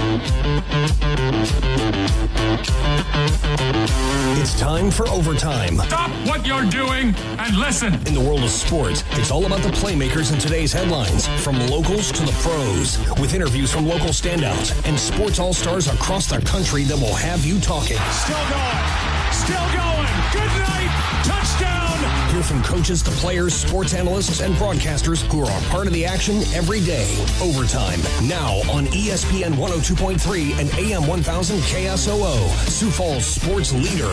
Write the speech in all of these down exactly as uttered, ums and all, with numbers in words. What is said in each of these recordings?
It's time for Overtime. Stop what you're doing and listen. In the world of sports, it's all about the playmakers in today's headlines, from locals to the pros, with interviews from local standouts and sports all-stars across the country that will have you talking. Still going. Still going. Good night. Touchdown. Hear from coaches to players, sports analysts, and broadcasters who are a part of the action every day. Overtime, now on E S P N one oh two point three and A M one thousand K S O O, Sioux Falls sports leader.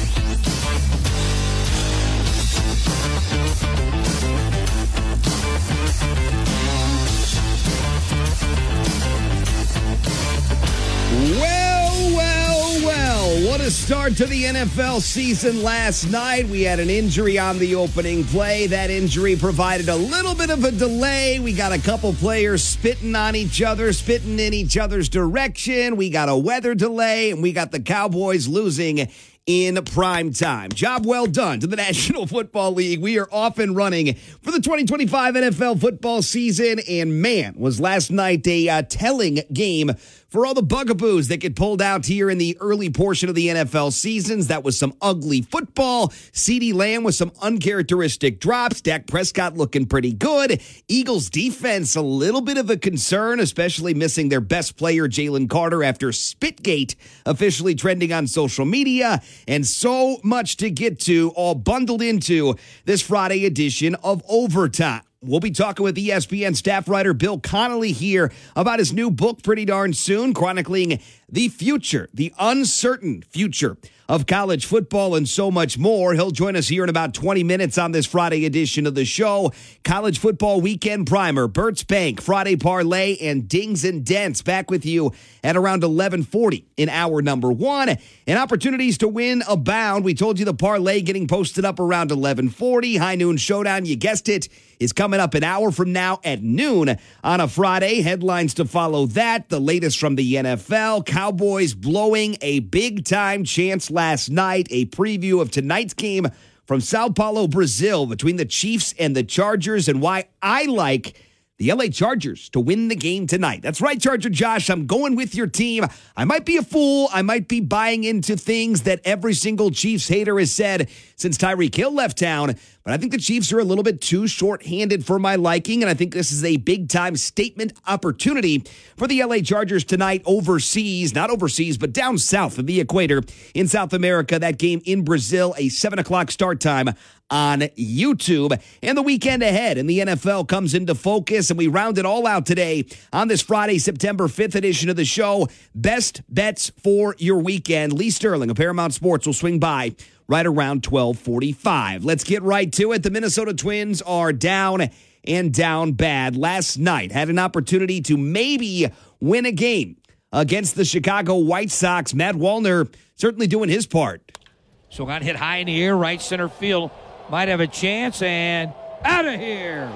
Well, well, well, what a start to the N F L season last night. We had an injury on the opening play. That injury provided a little bit of a delay. We got a couple players spitting on each other, spitting in each other's direction. We got a weather delay, and we got the Cowboys losing in prime time. Job well done to the National Football League. We are off and running for the twenty twenty-five N F L football season, and man, was last night a uh, telling game for all the bugaboos that get pulled out here in the early portion of the N F L seasons. That was some ugly football. CeeDee Lamb with some uncharacteristic drops. Dak Prescott looking pretty good. Eagles defense, a little bit of a concern, especially missing their best player, Jalen Carter, after Spitgate officially trending on social media. And so much to get to, all bundled into this Friday edition of Overtime. We'll be talking with E S P N staff writer Bill Connolly here about his new book pretty darn soon, chronicling the future, the uncertain future of college football and so much more. He'll join us here in about twenty minutes on this Friday edition of the show. College football weekend primer, Bert's Bank, Friday parlay, and Dings and Dents back with you at around eleven forty in hour number one. And opportunities to win abound. We told you the parlay getting posted up around eleven forty. High Noon Showdown, you guessed it, is coming up an hour from now at noon on a Friday. Headlines to follow that. The latest from the N F L. Cowboys blowing a big-time chance last night. A preview of tonight's game from Sao Paulo, Brazil, between the Chiefs and the Chargers, and why I like the L A Chargers to win the game tonight. That's right, Charger Josh. I'm going with your team. I might be a fool. I might be buying into things that every single Chiefs hater has said since Tyreek Hill left town, but I think the Chiefs are a little bit too short-handed for my liking, and I think this is a big-time statement opportunity for the L A Chargers tonight overseas, not overseas, but down south of the equator in South America. That game in Brazil, a seven o'clock start time on YouTube. And the weekend ahead in the N F L comes into focus, and we round it all out today on this Friday, September fifth edition of the show. Best bets for your weekend. Lee Sterling of Paramount Sports will swing by right around twelve forty-five. Let's get right to it. The Minnesota Twins are down and down bad. Last night had an opportunity to maybe win a game against the Chicago White Sox. Matt Wallner certainly doing his part. So got hit high in the air, right center field. Might have a chance, and out of here.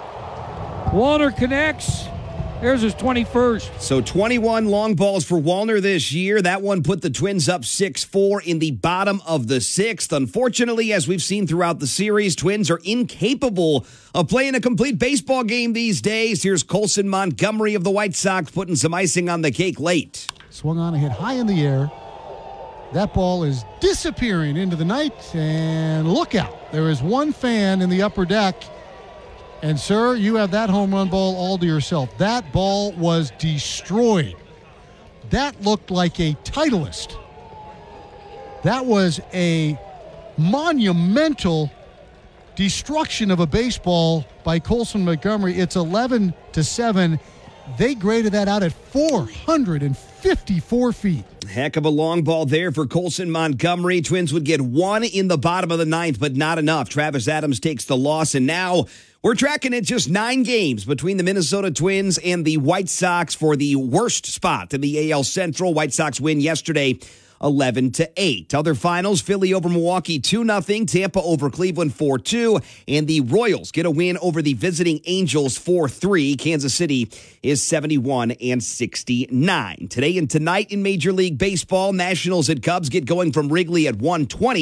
Wallner connects. There's his twenty-first. So twenty-one long balls for Wallner this year. That one put the Twins up six four in the bottom of the sixth. Unfortunately, as we've seen throughout the series, Twins are incapable of playing a complete baseball game these days. Here's Colson Montgomery of the White Sox putting some icing on the cake late. Swung on and hit high in the air. That ball is disappearing into the night, and look out. There is one fan in the upper deck. And, sir, you have that home run ball all to yourself. That ball was destroyed. That looked like a Titleist. That was a monumental destruction of a baseball by Colson Montgomery. It's eleven to seven. They graded that out at four hundred fifty-four feet. Heck of a long ball there for Colson Montgomery. Twins would get one in the bottom of the ninth, but not enough. Travis Adams takes the loss, and now we're tracking it just nine games between the Minnesota Twins and the White Sox for the worst spot in the A L Central. White Sox win yesterday eleven to eight. Other finals, Philly over Milwaukee two nothing, Tampa over Cleveland four two, and the Royals get a win over the visiting Angels four three. Kansas City is seventy-one and sixty-nine. Today and tonight in Major League Baseball, Nationals and Cubs get going from Wrigley at one twenty.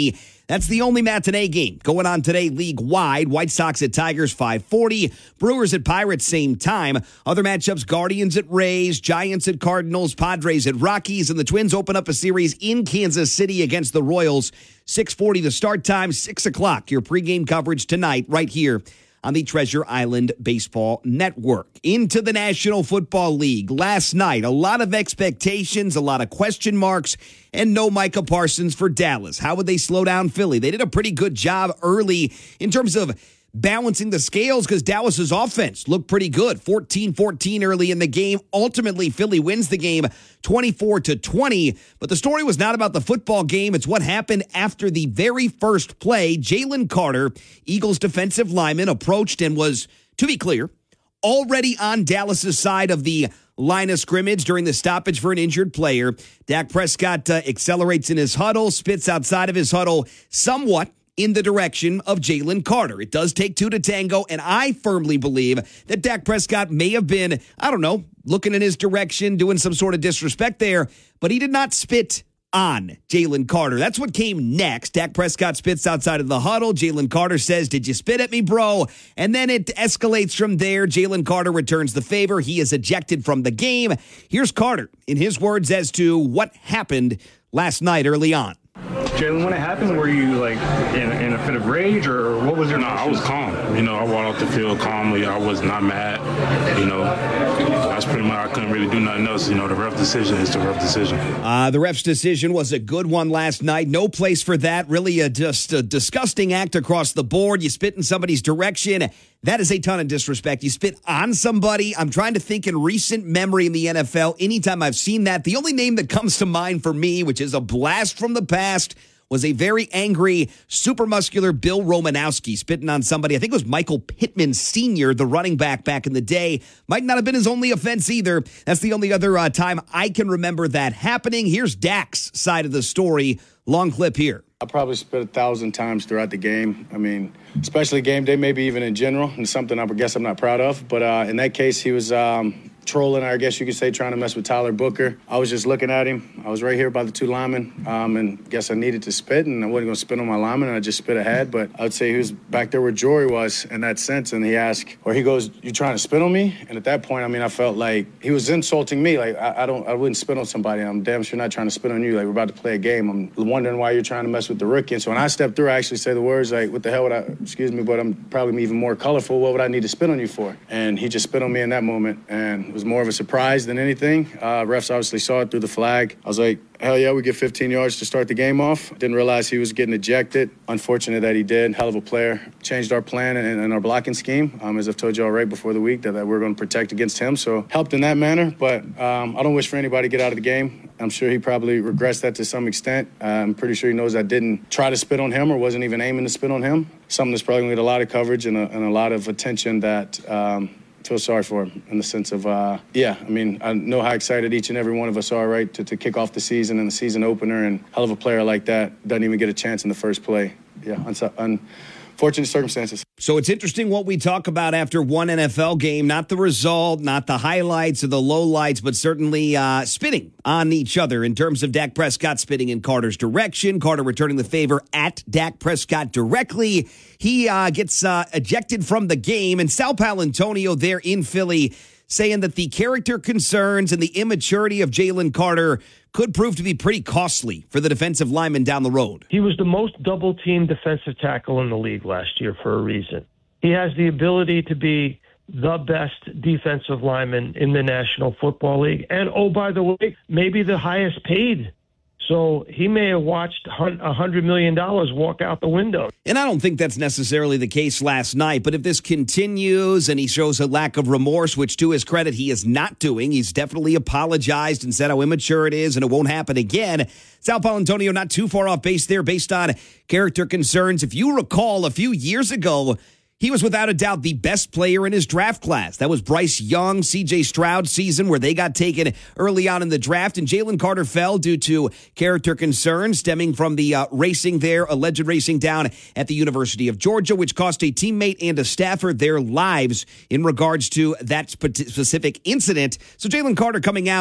That's the only matinee game going on today league-wide. White Sox at Tigers, five forty. Brewers at Pirates, same time. Other matchups, Guardians at Rays, Giants at Cardinals, Padres at Rockies, and the Twins open up a series in Kansas City against the Royals. six forty the start time, six o'clock. Your pregame coverage tonight right here on the Treasure Island Baseball Network. Into the National Football League. Last night, a lot of expectations, a lot of question marks, and no Micah Parsons for Dallas. How would they slow down Philly? They did a pretty good job early in terms of balancing the scales because Dallas's offense looked pretty good. fourteen fourteen early in the game. Ultimately, Philly wins the game twenty-four to twenty. But the story was not about the football game. It's what happened after the very first play. Jalen Carter, Eagles defensive lineman, approached and was, to be clear, already on Dallas's side of the line of scrimmage during the stoppage for an injured player. Dak Prescott uh, accelerates in his huddle, spits outside of his huddle somewhat in the direction of Jalen Carter. It does take two to tango, and I firmly believe that Dak Prescott may have been, I don't know, looking in his direction, doing some sort of disrespect there, but he did not spit on Jalen Carter. That's what came next. Dak Prescott spits outside of the huddle. Jalen Carter says, "Did you spit at me, bro?" And then it escalates from there. Jalen Carter returns the favor. He is ejected from the game. Here's Carter in his words as to what happened last night early on. Jalen, when it happened, were you like in, in a fit of rage, or what was your? No, I was calm. You know, I walked off the field calmly. I was not mad. You know, that's pretty much. I couldn't really do nothing else. You know, the ref decision is the ref decision. Uh, the ref's decision was a good one last night. No place for that. Really, a, just a disgusting act across the board. You spit in somebody's direction. That is a ton of disrespect. You spit on somebody. I'm trying to think in recent memory in the N F L, anytime I've seen that, the only name that comes to mind for me, which is a blast from the past, was a very angry, super muscular Bill Romanowski spitting on somebody. I think it was Michael Pittman Senior, the running back back in the day. Might not have been his only offense either. That's the only other uh, time I can remember that happening. Here's Dak's side of the story. Long clip here. I probably spit a thousand times throughout the game. I mean, especially game day, maybe even in general. And something I guess I'm not proud of. But uh, in that case, he was um, trolling, I guess you could say, trying to mess with Tyler Booker. I was just looking at him. I was right here by the two linemen. Um, and I guess I needed to spit, and I wasn't going to spit on my lineman, and I just spit ahead. But I would say he was back there where Jory was in that sense. And he asked, or he goes, "You trying to spit on me?" And at that point, I mean, I felt like he was insulting me. Like, I, I don't, I wouldn't spit on somebody. I'm damn sure not trying to spit on you. Like, we're about to play a game. I'm wondering why you're trying to mess with the rookie. And so when I stepped through, I actually say the words like, "What the hell would I, excuse me, but I'm probably even more colorful. What would I need to spit on you for?" And he just spit on me in that moment. And it was more of a surprise than anything. Uh, refs obviously saw it through the flag. I was like, hell yeah, we get fifteen yards to start the game off. Didn't realize he was getting ejected. Unfortunate that he did. Hell of a player. Changed our plan and, and our blocking scheme. Um, as I've told you all right before the week, that, that we're going to protect against him. So helped in that manner. But um, I don't wish for anybody to get out of the game. I'm sure he probably regrets that to some extent. Uh, I'm pretty sure he knows I didn't try to spit on him or wasn't even aiming to spit on him. Something that's probably going to get a lot of coverage and a, and a lot of attention that um, I feel sorry for him in the sense of, uh, yeah, I mean, I know how excited each and every one of us are, right, to, to kick off the season and the season opener, and hell of a player like that doesn't even get a chance in the first play. Yeah, un- unfortunate circumstances. So it's interesting what we talk about after one N F L game, not the result, not the highlights or the lowlights, but certainly uh, spitting on each other in terms of Dak Prescott spitting in Carter's direction, Carter returning the favor at Dak Prescott directly. He uh, gets uh, ejected from the game, and Sal Paolantonio there in Philly saying that the character concerns and the immaturity of Jalen Carter could prove to be pretty costly for the defensive lineman down the road. He was the most double-teamed defensive tackle in the league last year for a reason. He has the ability to be the best defensive lineman in the National Football League. And, oh, by the way, maybe the highest paid. So he may have watched one hundred million dollars walk out the window. And I don't think that's necessarily the case last night. But if this continues and he shows a lack of remorse, which to his credit he is not doing, he's definitely apologized and said how immature it is and it won't happen again. Sal Paolantonio not too far off base there based on character concerns. If you recall, a few years ago, he was without a doubt the best player in his draft class. That was Bryce Young, C J Stroud season where they got taken early on in the draft. And Jalen Carter fell due to character concerns stemming from the uh, racing there, alleged racing down at the University of Georgia, which cost a teammate and a staffer their lives in regards to that specific incident. So Jalen Carter coming out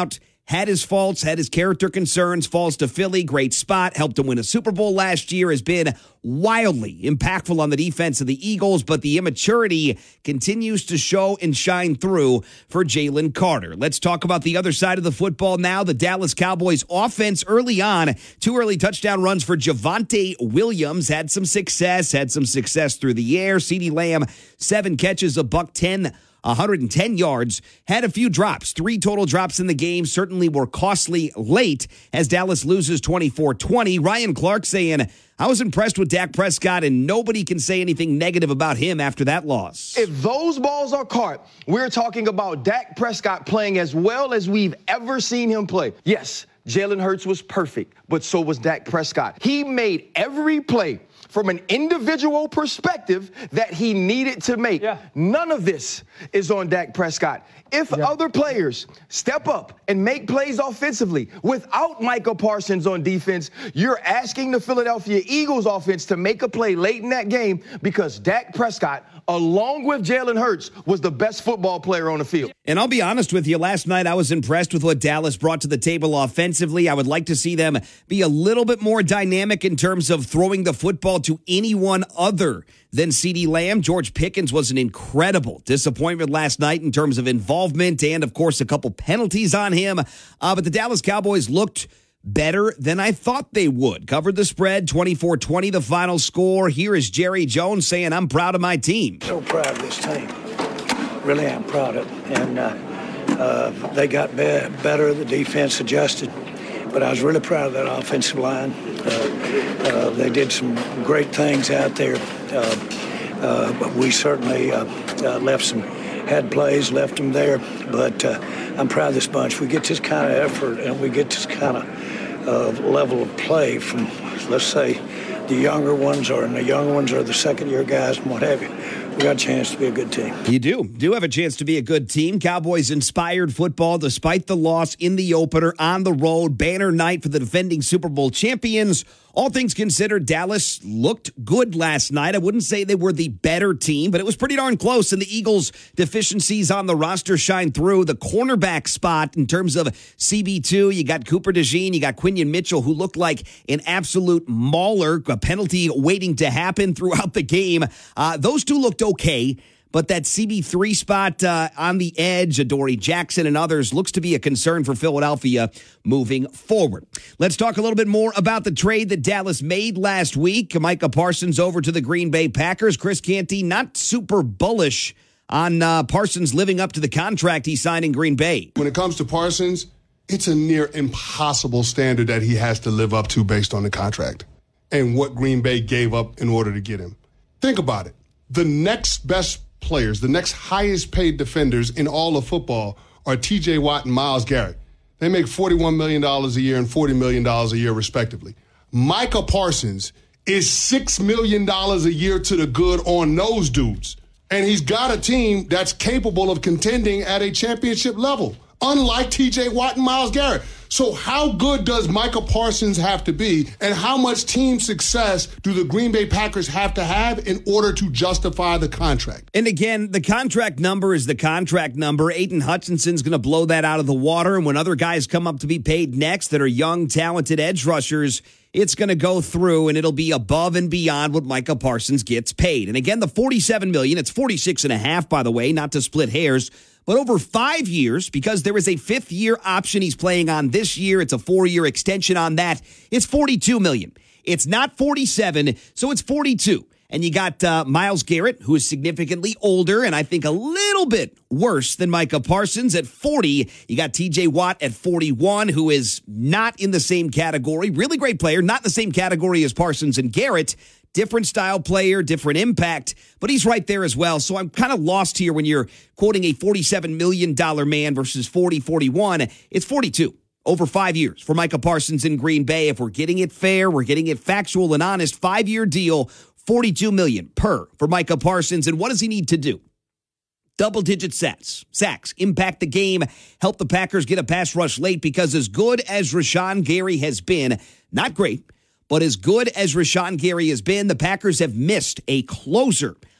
had his faults, had his character concerns, falls to Philly, great spot, helped him win a Super Bowl last year, has been wildly impactful on the defense of the Eagles, but the immaturity continues to show and shine through for Jalen Carter. Let's talk about the other side of the football now. The Dallas Cowboys offense early on, two early touchdown runs for Javonte Williams, had some success, had some success through the air. CeeDee Lamb, seven catches, a buck ten, one hundred ten yards, had a few drops. Three total drops in the game certainly were costly late as Dallas loses twenty-four twenty. Ryan Clark saying, I was impressed with Dak Prescott, and nobody can say anything negative about him after that loss. If those balls are caught, we're talking about Dak Prescott playing as well as we've ever seen him play. Yes, Jalen Hurts was perfect, but so was Dak Prescott. He made every play from an individual perspective that he needed to make. Yeah. None of this is on Dak Prescott. If yeah. other players step up and make plays offensively without Micah Parsons on defense, you're asking the Philadelphia Eagles offense to make a play late in that game because Dak Prescott, along with Jalen Hurts, was the best football player on the field. And I'll be honest with you, last night I was impressed with what Dallas brought to the table offensively. I would like to see them be a little bit more dynamic in terms of throwing the football to anyone other than CeeDee Lamb. George Pickens was an incredible disappointment last night in terms of involvement and, of course, a couple penalties on him. Uh, but the Dallas Cowboys looked better than I thought they would. Covered the spread, twenty-four twenty the final score. Here is Jerry Jones saying, I'm proud of my team. So proud of this team. Really am proud of it. And uh, uh, they got be- better. The defense adjusted. But I was really proud of that offensive line. Uh, uh, they did some great things out there. Uh, uh, but we certainly uh, uh, left some, had plays, left them there. But uh, I'm proud of this bunch. We get this kind of effort and we get this kind of uh, level of play from, let's say, the younger ones or the younger ones or the second-year guys and what have you. We got a chance to be a good team. You do. Do have a chance to be a good team. Cowboys inspired football despite the loss in the opener on the road. Banner night for the defending Super Bowl champions. All things considered, Dallas looked good last night. I wouldn't say they were the better team, but it was pretty darn close. And the Eagles' deficiencies on the roster shine through. The cornerback spot in terms of C B two, you got Cooper DeJean, you got Quinion Mitchell, who looked like an absolute mauler, a penalty waiting to happen throughout the game. Uh, those two looked okay. But that C B three spot uh, on the edge, Adoree Jackson and others, looks to be a concern for Philadelphia moving forward. Let's talk a little bit more about the trade that Dallas made last week. Micah Parsons over to the Green Bay Packers. Chris Canty, not super bullish on uh, Parsons living up to the contract he signed in Green Bay. When it comes to Parsons, it's a near impossible standard that he has to live up to based on the contract and what Green Bay gave up in order to get him. Think about it. The next best players, the next highest paid defenders in all of football are T J Watt and Myles Garrett. They make forty-one million dollars a year and forty million dollars a year, respectively. Micah Parsons is six million dollars a year to the good on those dudes. And he's got a team that's capable of contending at a championship level, unlike T J Watt and Myles Garrett. So how good does Micah Parsons have to be, and how much team success do the Green Bay Packers have to have in order to justify the contract? And again, the contract number is the contract number. Aiden Hutchinson's going to blow that out of the water, and when other guys come up to be paid next that are young, talented edge rushers, it's going to go through, and it'll be above and beyond what Micah Parsons gets paid. And again, the forty-seven million dollars, it's forty-six and a half, by the way, not to split hairs. But over five years, because there is a fifth-year option he's playing on this year, it's a four-year extension on that, it's forty-two million dollars. It's not forty-seven, so it's forty-two. And you got uh, Myles Garrett, who is significantly older and I think a little bit worse than Micah Parsons at forty. You got T J Watt at forty-one, who is not in the same category. Really great player, not in the same category as Parsons and Garrett. Different style player, different impact, but he's right there as well. So I'm kind of lost here when you're quoting a forty-seven million dollars man versus forty, forty-one. It's forty-two over five years for Micah Parsons in Green Bay. If we're getting it fair, we're getting it factual and honest, five-year deal, forty-two million dollars per for Micah Parsons. And what does he need to do? Double-digit sacks, sacks, impact the game, help the Packers get a pass rush late, because as good as Rashawn Gary has been, not great, but as good as Rashawn Gary has been, the Packers have missed a closer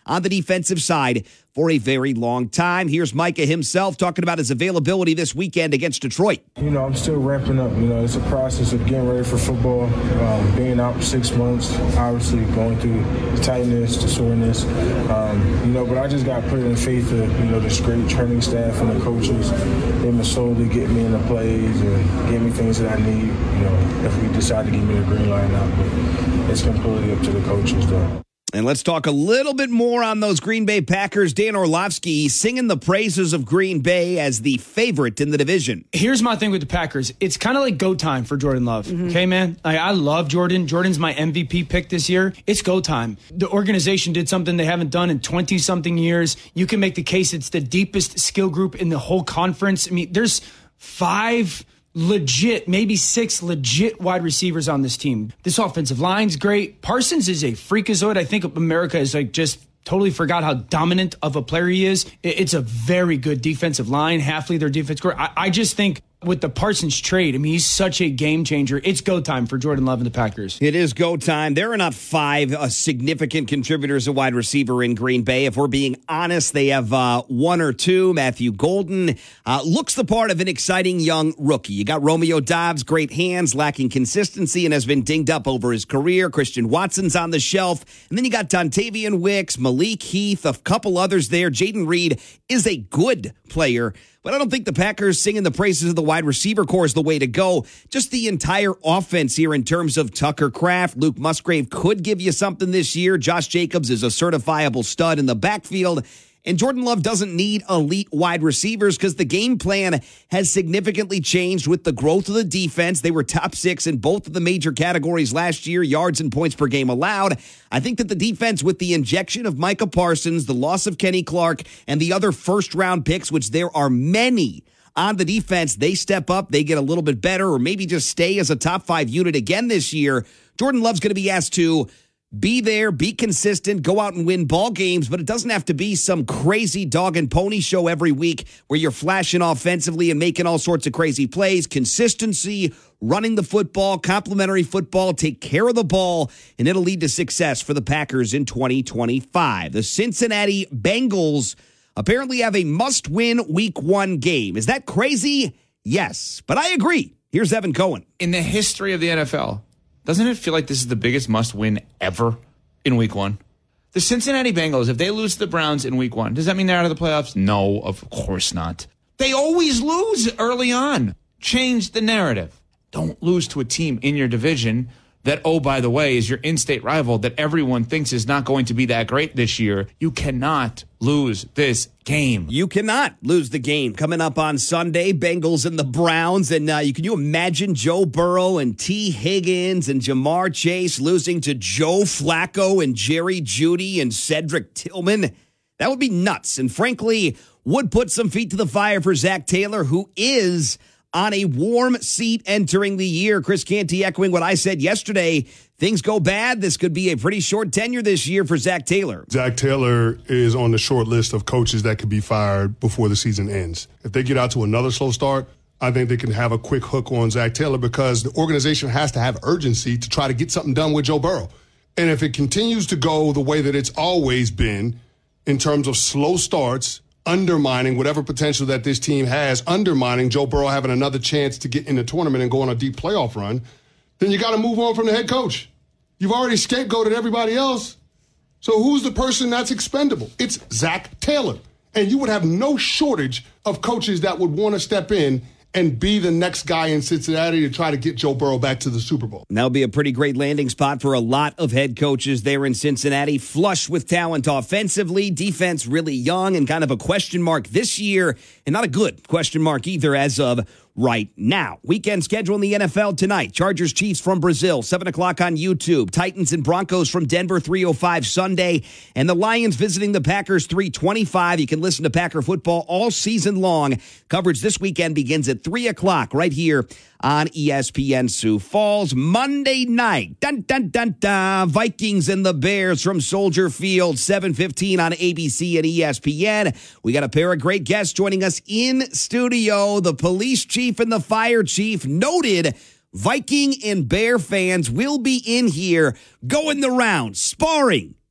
on the defensive side for a very long time. Here's Micah himself talking about his availability this weekend against Detroit. You know, I'm still ramping up. You know, it's a process of getting ready for football, um, being out for six months, obviously going through the tightness, the soreness. Um, you know, but I just got put in faith of, you know, this great training staff and the coaches. They've been slowly getting me in the plays and getting me things that I need, you know, if we decide to give me the green light out. But it's completely up to the coaches, though. And let's talk a little bit more on those Green Bay Packers. Dan Orlovsky singing the praises of Green Bay as the favorite in the division. Here's my thing with the Packers. It's kind of like go time for Jordan Love. Mm-hmm. Okay, man? I, I love Jordan. Jordan's my M V P pick this year. It's go time. The organization did something they haven't done in twenty-something years. You can make the case it's the deepest skill group in the whole conference. I mean, there's five... legit, maybe six legit wide receivers on this team. This offensive line's great. Parsons is a freakazoid. I think America is like just totally forgot how dominant of a player he is. It's a very good defensive line. Halfly their defense score. I, I just think with the Parsons trade, I mean, he's such a game changer. It's go time for Jordan Love and the Packers. It is go time. There are not five uh, significant contributors at wide receiver in Green Bay. If we're being honest, they have uh, one or two. Matthew Golden uh, looks the part of an exciting young rookie. You got Romeo Doubs, great hands, lacking consistency, and has been dinged up over his career. Christian Watson's on the shelf. And then you got Dontavian Wicks, Malik Heath, a couple others there. Jaden Reed is a good player. But I don't think the Packers singing the praises of the wide receiver core is the way to go. Just the entire offense here in terms of Tucker Kraft. Luke Musgrave could give you something this year. Josh Jacobs is a certifiable stud in the backfield. And Jordan Love doesn't need elite wide receivers because the game plan has significantly changed with the growth of the defense. They were top six in both of the major categories last year, yards and points per game allowed. I think that the defense, with the injection of Micah Parsons, the loss of Kenny Clark, and the other first-round picks, which there are many on the defense, they step up, they get a little bit better, or maybe just stay as a top five unit again this year. Jordan Love's going to be asked to be there, be consistent, go out and win ball games, but it doesn't have to be some crazy dog and pony show every week where you're flashing offensively and making all sorts of crazy plays. Consistency, running the football, complementary football, take care of the ball, and it'll lead to success for the Packers in twenty twenty-five. The Cincinnati Bengals apparently have a must-win week one game. Is that crazy? Yes, but I agree. Here's Evan Cohen. In the history of the N F L, doesn't it feel like this is the biggest must-win ever in week one? The Cincinnati Bengals, if they lose to the Browns in week one, does that mean they're out of the playoffs? No, of course not. They always lose early on. Change the narrative. Don't lose to a team in your division that, oh, by the way, is your in-state rival that everyone thinks is not going to be that great this year. You cannot lose this game. You cannot lose the game. Coming up on Sunday, Bengals and the Browns. And uh, you can you imagine Joe Burrow and T. Higgins and Jamar Chase losing to Joe Flacco and Jerry Jeudy and Cedric Tillman? That would be nuts. And frankly, would put some feet to the fire for Zach Taylor, who is on a warm seat entering the year. Chris Canty echoing what I said yesterday. Things go bad, this could be a pretty short tenure this year for Zach Taylor. Zach Taylor is on the short list of coaches that could be fired before the season ends. If they get out to another slow start, I think they can have a quick hook on Zach Taylor because the organization has to have urgency to try to get something done with Joe Burrow. And if it continues to go the way that it's always been in terms of slow starts, undermining whatever potential that this team has, undermining Joe Burrow having another chance to get in the tournament and go on a deep playoff run, then you got to move on from the head coach. You've already scapegoated everybody else. So who's the person that's expendable? It's Zach Taylor. And you would have no shortage of coaches that would want to step in and be the next guy in Cincinnati to try to get Joe Burrow back to the Super Bowl. That'll be a pretty great landing spot for a lot of head coaches there in Cincinnati. Flush with talent offensively, defense really young and kind of a question mark this year, and not a good question mark either as of right now. Weekend schedule in the N F L tonight. Chargers Chiefs from Brazil, seven o'clock on YouTube. Titans and Broncos from Denver, three oh five Sunday. And the Lions visiting the Packers, three twenty-five. You can listen to Packer football all season long. Coverage this weekend begins at three o'clock right here on E S P N Sioux Falls. Monday night, dun, dun, dun, dun, Vikings and the Bears from Soldier Field, seven fifteen on A B C and E S P N. We got a pair of great guests joining us in studio. The police chief and the fire chief, noted Viking and Bear fans, will be in here going the rounds, sparring,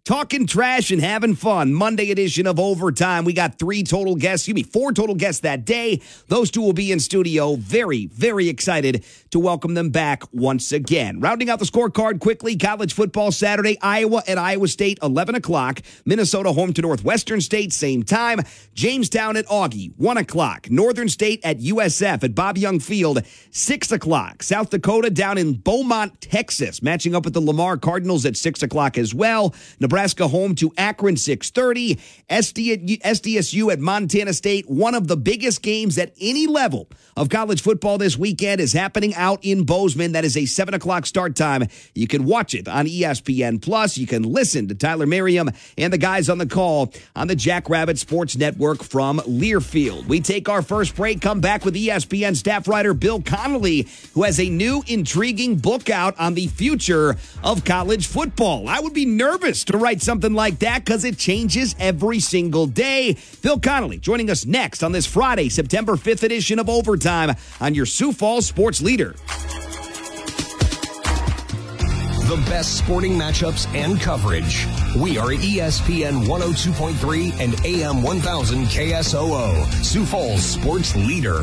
talking trash and having fun. Monday edition of Overtime. We got three total guests, excuse me, four total guests that day. Those two will be in studio. Very, very excited to welcome them back once again. Rounding out the scorecard quickly, college football Saturday, Iowa at Iowa State, eleven o'clock. Minnesota home to Northwestern State, same time. Jamestown at Augie, one o'clock. Northern State at U S F at Bob Young Field, six o'clock. South Dakota down in Beaumont, Texas, matching up with the Lamar Cardinals at six o'clock as well. Nebraska home to Akron, six thirty. S D S U at Montana State. One of the biggest games at any level of college football this weekend is happening out in Bozeman. That is a seven o'clock start time. You can watch it on E S P N Plus. You can listen to Tyler Merriam and the guys on the call on the Jackrabbit Sports Network from Learfield. We take our first break, come back with E S P N staff writer Bill Connolly, who has a new intriguing book out on the future of college football. I would be nervous to write something like that because it changes every single day. Bill Connolly joining us next on this Friday, September fifth edition of Overtime on your Sioux Falls Sports Leader. The best sporting matchups and coverage. We are E S P N one oh two point three and A M one thousand K S O O, Sioux Falls Sports Leader.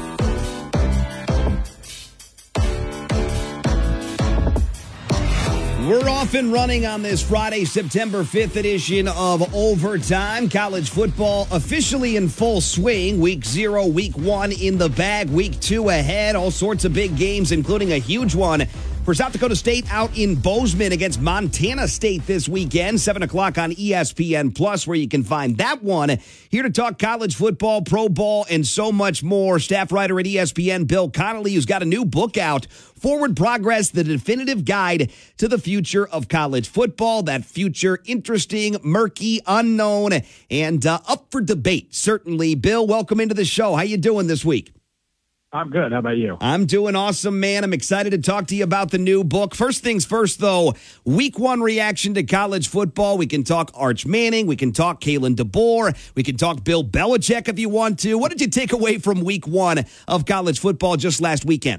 We're off and running on this Friday, September fifth edition of Overtime. College football officially in full swing. Week zero, week one in the bag, week two ahead. All sorts of big games, including a huge one for South Dakota State out in Bozeman against Montana State this weekend, seven o'clock on E S P N Plus, where you can find that one. Here to talk college football, pro ball, and so much more, staff writer at E S P N, Bill Connolly, who's got a new book out, Forward Progress, the definitive guide to the future of college football. That future interesting, murky, unknown, and uh, up for debate, certainly. Bill, welcome into the show. How you doing this week? I'm good. How about you? I'm doing awesome, man. I'm excited to talk to you about the new book. First things first, though, week one reaction to college football. We can talk Arch Manning. We can talk Kalen DeBoer. We can talk Bill Belichick if you want to. What did you take away from week one of college football just last weekend?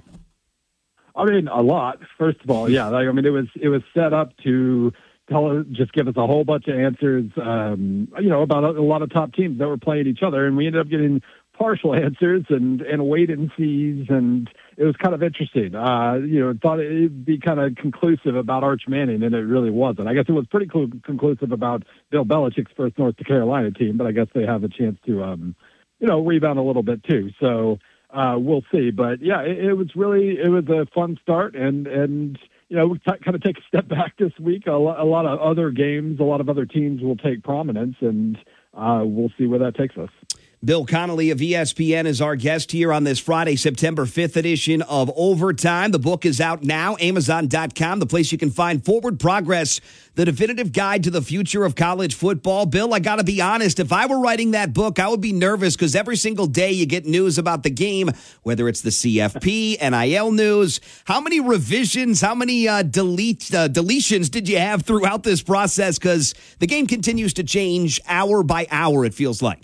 I mean, a lot. First of all, yeah. Like, I mean, it was it was set up to tell just give us a whole bunch of answers, um, you know, about a, a lot of top teams that were playing each other, and we ended up getting partial answers and, and wait and sees, and it was kind of interesting. Uh, you know, thought it'd be kind of conclusive about Arch Manning, and it really wasn't. I guess it was pretty cl- conclusive about Bill Belichick's first North Carolina team, but I guess they have a chance to, um, you know, rebound a little bit too. So uh, we'll see. But yeah, it, it was really it was a fun start, and and you know, we t- kind of take a step back this week. A, lo- a lot of other games, a lot of other teams will take prominence, and uh, we'll see where that takes us. Bill Connolly of E S P N is our guest here on this Friday, September fifth edition of Overtime. The book is out now, amazon dot com, the place you can find Forward Progress, the definitive guide to the future of college football. Bill, I got to be honest, if I were writing that book, I would be nervous because every single day you get news about the game, whether it's the C F P, N I L news. How many revisions, how many uh, delete uh, deletions did you have throughout this process? Because the game continues to change hour by hour, it feels like.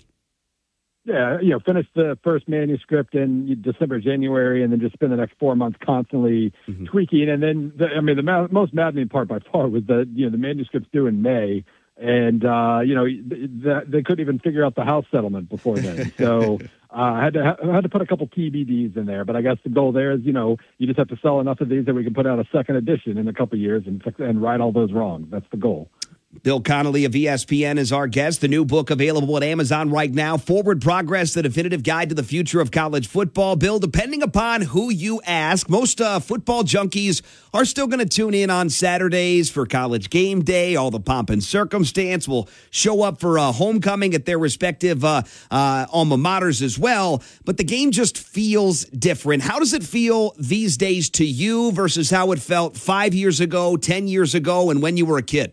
Yeah, you know, finish the first manuscript in December, January, and then just spend the next four months constantly mm-hmm. tweaking. And then, the, I mean, the ma- most maddening part by far was that, you know, the manuscript's due in May, and, uh, you know, th- they couldn't even figure out the house settlement before then. So uh, I had to ha- I had to put a couple T B Ds in there. But I guess the goal there is, you know, you just have to sell enough of these that we can put out a second edition in a couple years and, and right all those wrongs. That's the goal. Bill Connolly of E S P N is our guest. The new book available at Amazon right now, Forward Progress, the definitive guide to the future of college football. Bill, depending upon who you ask, most uh, football junkies are still going to tune in on Saturdays for college game day. All the pomp and circumstance will show up for uh, homecoming at their respective uh, uh, alma maters as well. But the game just feels different. How does it feel these days to you versus how it felt five years ago, ten years ago, and when you were a kid?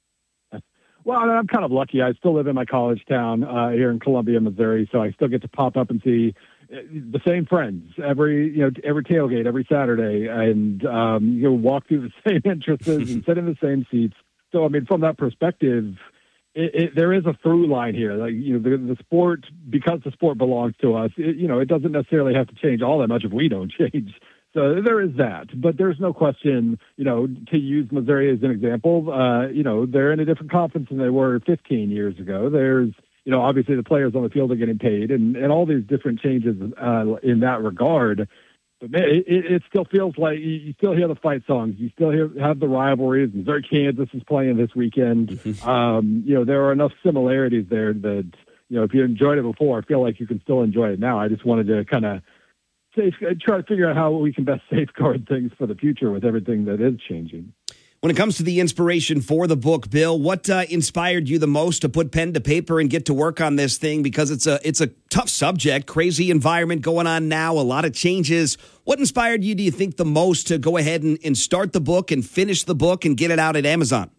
Well, I'm kind of lucky. I still live in my college town uh, here in Columbia, Missouri, so I still get to pop up and see the same friends every, you know, every tailgate, every Saturday, and um, you know, walk through the same entrances and sit in the same seats. So, I mean, from that perspective, it, it, there is a through line here. Like, you know, the, the sport, because the sport belongs to us, it, you know, it doesn't necessarily have to change all that much if we don't change. So there is that, but there's no question, you know, to use Missouri as an example, uh, you know, they're in a different conference than they were fifteen years ago. There's, you know, obviously the players on the field are getting paid and, and all these different changes uh, in that regard. But man, it, it still feels like you, you still hear the fight songs. You still hear, have the rivalries. Missouri Kansas is playing this weekend. Mm-hmm. Um, you know, there are enough similarities there that, you know, if you enjoyed it before, I feel like you can still enjoy it now. I just wanted to kind of safe, try to figure out how we can best safeguard things for the future with everything that is changing. When it comes to the inspiration for the book, Bill, what uh, inspired you the most to put pen to paper and get to work on this thing? Because it's a it's a tough subject, crazy environment going on now, a lot of changes. What inspired you, do you think, the most to go ahead and, and start the book and finish the book and get it out at Amazon?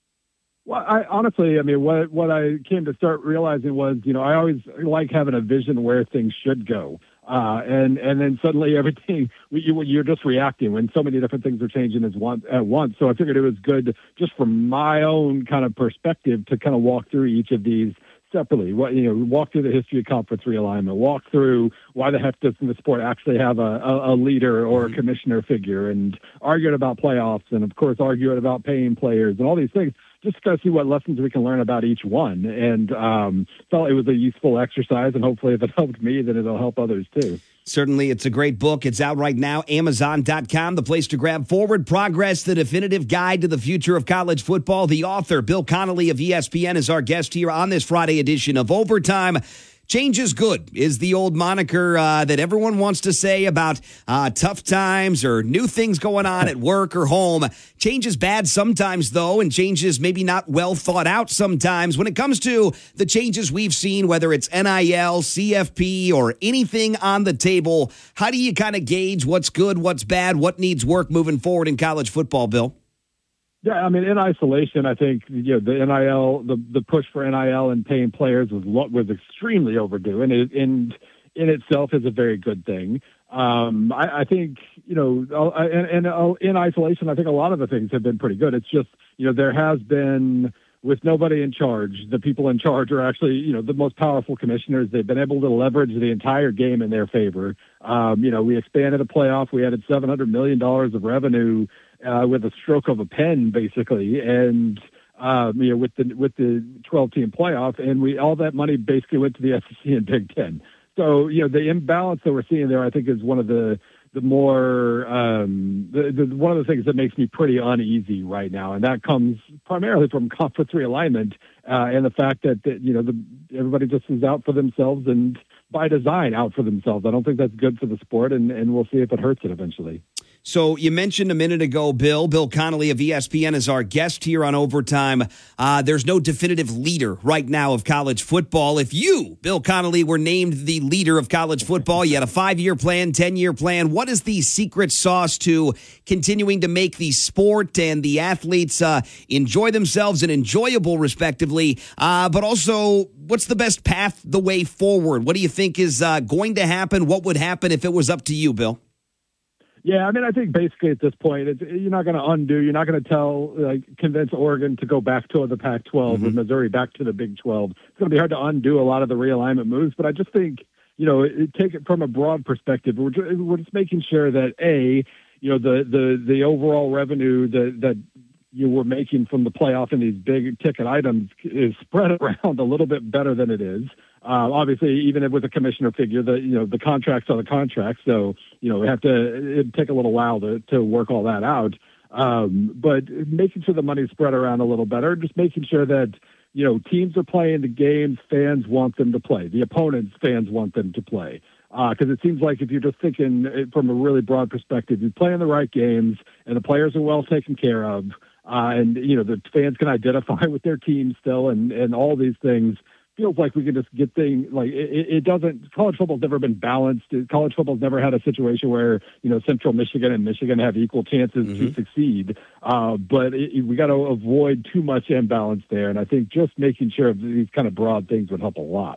Well, I honestly, I mean, what what I came to start realizing was, you know, I always like having a vision where things should go. Uh, and, and then suddenly everything, you, you're just reacting when so many different things are changing as one, at once. So I figured it was good just from my own kind of perspective to kind of walk through each of these separately. What, you know, walk through the history of conference realignment, walk through why the heck doesn't the sport actually have a, a, a leader or a commissioner figure, and arguing about playoffs, and of course arguing about paying players and all these things. Just to see what lessons we can learn about each one. And um, felt it was a useful exercise, and hopefully if it helped me, then it'll help others too. Certainly, it's a great book. It's out right now, amazon dot com, the place to grab Forward Progress, the definitive guide to the future of college football. The author, Bill Connelly of E S P N, is our guest here on this Friday edition of Overtime. Change is good is the old moniker uh, that everyone wants to say about uh, tough times or new things going on at work or home. Change is bad sometimes, though, and change is maybe not well thought out sometimes. When it comes to the changes we've seen, whether it's N I L, C F P, or anything on the table, how do you kind of gauge what's good, what's bad, what needs work moving forward in college football, Bill? Yeah, I mean, in isolation, I think you know the N I L, the the push for N I L and paying players was was extremely overdue, and it in in itself is a very good thing. Um, I, I think you know, and, and in isolation, I think a lot of the things have been pretty good. It's just you know there has been, with nobody in charge, the people in charge are actually, you know, the most powerful commissioners. They've been able to leverage the entire game in their favor. Um, you know, we expanded a playoff. We added seven hundred million dollars of revenue uh, with a stroke of a pen, basically. And, um, you know, with the, with the twelve team playoff, and we, all that money basically went to the S E C and Big Ten. So, you know, the imbalance that we're seeing there, I think, is one of the, the more um, the, the, one of the things that makes me pretty uneasy right now, and that comes primarily from conference realignment uh, and the fact that, that you know the, everybody just is out for themselves and by design out for themselves. I don't think that's good for the sport, and, and we'll see if it hurts it eventually. So you mentioned a minute ago, Bill, Bill Connelly of E S P N is our guest here on Overtime. Uh, there's no definitive leader right now of college football. If you, Bill Connelly, were named the leader of college football, you had a five-year plan, ten-year plan. What is the secret sauce to continuing to make the sport and the athletes uh, enjoy themselves and enjoyable, respectively? Uh, but also, what's the best path, the way forward? What do you think is uh, going to happen? What would happen if it was up to you, Bill? Yeah, I mean, I think basically at this point, it's, you're not going to undo. You're not going to tell, like, convince Oregon to go back to the Pac twelve mm-hmm. and Missouri back to the Big twelve. It's going to be hard to undo a lot of the realignment moves. But I just think, you know, it, take it from a broad perspective. We're just, we're just making sure that, A, you know, the the, the overall revenue that, that you were making from the playoff and these big ticket items is spread around a little bit better than it is. Uh, obviously, even with a commissioner figure, the you know the contracts are the contracts, so you know we have to it'd take a little while to to work all that out. Um, but making sure the money's spread around a little better, just making sure that you know teams are playing the games fans want them to play, the opponents fans want them to play. Because uh, it seems like if you're just thinking from a really broad perspective, you're playing the right games and the players are well taken care of, uh, and you know the fans can identify with their team still, and and all these things. Feels like we can just get things like it, it doesn't. College football's never been balanced. College football's never had a situation where you know Central Michigan and Michigan have equal chances mm-hmm. to succeed. Uh, but it, we got to avoid too much imbalance there, and I think just making sure of these kind of broad things would help a lot.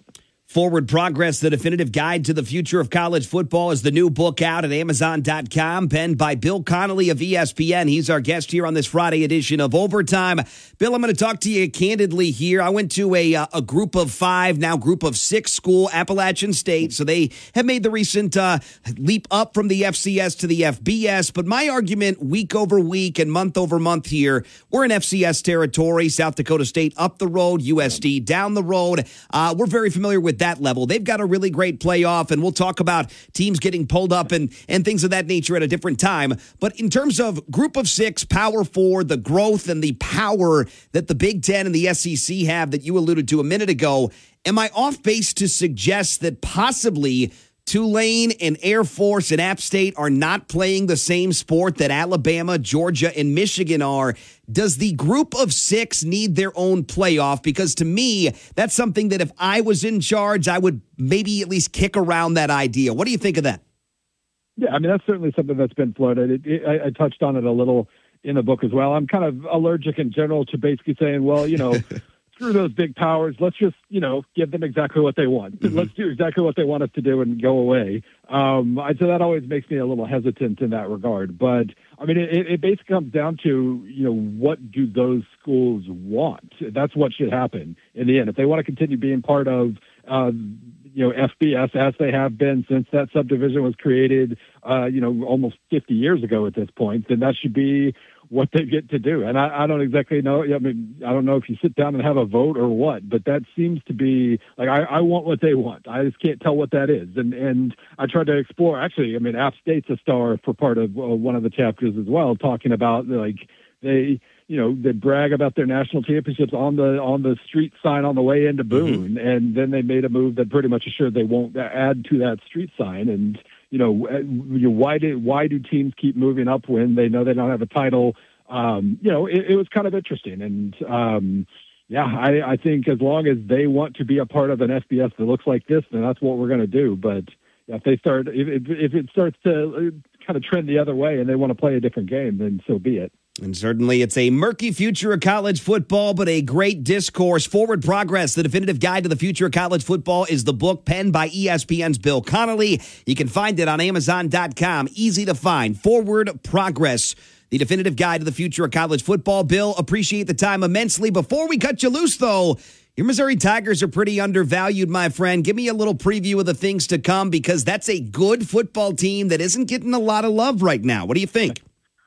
Forward Progress, the definitive guide to the future of college football, is the new book out at Amazon dot com, penned by Bill Connelly of E S P N. He's our guest here on this Friday edition of Overtime. Bill, I'm going to talk to you candidly here. I went to a uh, a group of five, now group of six school, Appalachian State, so they have made the recent uh, leap up from the F C S to the F B S. But my argument week over week and month over month here, we're in F C S territory, South Dakota State up the road, U S D down the road. Uh, we're very familiar with that level. They've got a really great playoff, and we'll talk about teams getting pulled up and, and things of that nature at a different time. But in terms of group of six, power four, the growth and the power that the Big Ten and the S E C have that you alluded to a minute ago, am I off base to suggest that possibly Tulane and Air Force and App State are not playing the same sport that Alabama, Georgia, and Michigan are? Does the group of six need their own playoff? Because to me, that's something that if I was in charge, I would maybe at least kick around that idea. What do you think of that? Yeah, I mean, that's certainly something that's been floated. It, it, I, I touched on it a little in the book as well. I'm kind of allergic in general to basically saying, well, you know, screw those big powers. Let's just, you know, give them exactly what they want. Mm-hmm. Let's do exactly what they want us to do and go away. Um, I, so that always makes me a little hesitant in that regard. But, I mean, it, it basically comes down to, you know, what do those schools want? That's what should happen in the end. If they want to continue being part of, uh, you know, F B S as they have been since that subdivision was created, uh, you know, almost fifty years ago at this point, then that should be what they get to do. And I, I don't exactly know. I mean, I don't know if you sit down and have a vote or what, but that seems to be like, I, I want what they want. I just can't tell what that is. And, and I tried to explore, actually, I mean, App State's a star for part of uh, one of the chapters as well, talking about like they, you know, they brag about their national championships on the, on the street sign on the way into Boone. Mm-hmm. And then they made a move that pretty much assured they won't add to that street sign. And, you know, why do why do teams keep moving up when they know they don't have a title? Um, you know, it, it was kind of interesting, and um, yeah, I, I think as long as they want to be a part of an F B S that looks like this, then that's what we're going to do. But if they start, if, if it starts to kind of trend the other way, and they want to play a different game, then so be it. And certainly it's a murky future of college football, but a great discourse. Forward Progress, the definitive guide to the future of college football, is the book penned by E S P N's Bill Connelly. You can find it on Amazon dot com. Easy to find. Forward Progress, the definitive guide to the future of college football. Bill, appreciate the time immensely. Before we cut you loose, though, your Missouri Tigers are pretty undervalued, my friend. Give me a little preview of the things to come, because that's a good football team that isn't getting a lot of love right now. What do you think?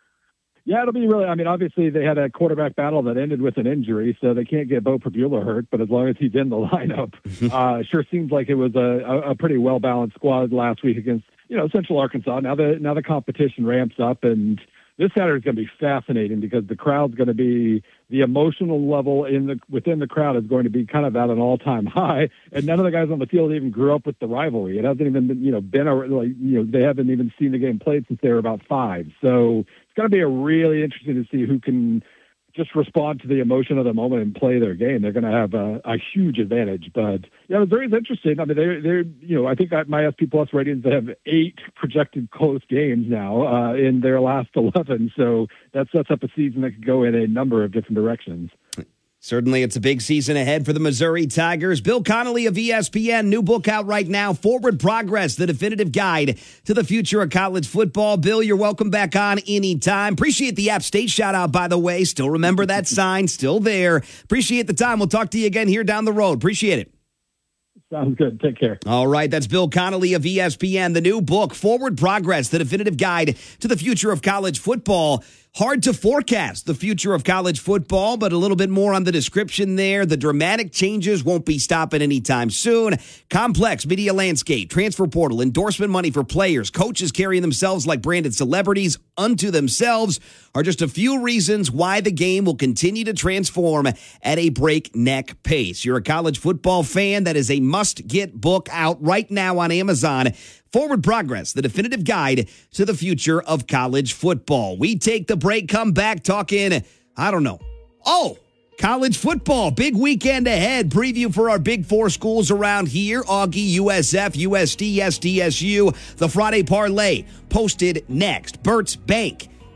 Yeah, it'll be really, I mean, obviously they had a quarterback battle that ended with an injury, so they can't get Bo Prabula hurt, but as long as he's in the lineup, uh, sure seems like it was a, a pretty well-balanced squad last week against, you know, Central Arkansas. Now the, now the competition ramps up, and this Saturday is going to be fascinating because the crowd's going to be, the emotional level in the within the crowd is going to be kind of at an all-time high, and none of the guys on the field even grew up with the rivalry. It hasn't even been, you know, been a, like, you know, they haven't even seen the game played since they were about five. So it's going to be a really interesting to see who can just respond to the emotion of the moment and play their game. They're going to have a, a huge advantage. But yeah, Missouri's interesting. I mean, they're, they're, you know, I think my S P Plus ratings, they have eight projected close games now uh, in their last eleven. So that sets up a season that could go in a number of different directions. Certainly, it's a big season ahead for the Missouri Tigers. Bill Connelly of E S P N, new book out right now, Forward Progress, the definitive guide to the future of college football. Bill, you're welcome back on anytime. Appreciate the App State shout-out, by the way. Still remember that sign, still there. Appreciate the time. We'll talk to you again here down the road. Appreciate it. Sounds good. Take care. All right, that's Bill Connelly of E S P N. The new book, Forward Progress, the definitive guide to the future of college football. Hard to forecast the future of college football, but a little bit more on the description there. The dramatic changes won't be stopping anytime soon. Complex media landscape, transfer portal, endorsement money for players, coaches carrying themselves like branded celebrities unto themselves are just a few reasons why the game will continue to transform at a breakneck pace. You're a college football fan, that is a must-get book out right now on Amazon. Forward Progress, the definitive guide to the future of college football. We take the break, come back talking, I don't know. Oh, college football, big weekend ahead. Preview for our big four schools around here, Augie, U S F, U S D, S D S U. The Friday Parlay posted next. Bert's Bank